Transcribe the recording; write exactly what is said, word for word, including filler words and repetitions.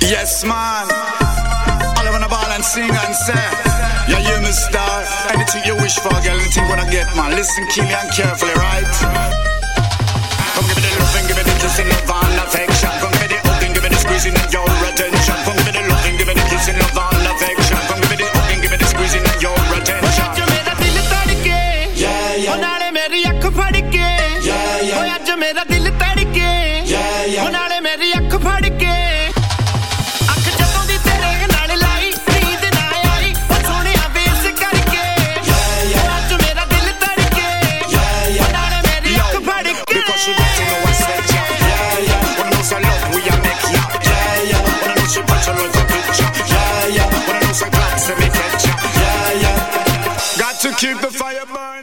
Yes, man. All I wanna ball and sing and say, yeah, you me star. Anything you wish for, girl, anything you wanna get, man. Listen keenly and carefully, right? Come give me the love and give me the kissing, love and affection. Come give me the hug and give me the squeezing of your attention. Come give me the love and give me the kissing, love and affection. Come give me the hug and give me the squeezing of your attention. Jo mera dil tadke, yeah, yeah. Oh naale meri akh phadke, yeah, yeah. Oh aj mera dil tadke, yeah, yeah. Oh naale meri akh phadke. To keep the fire burning.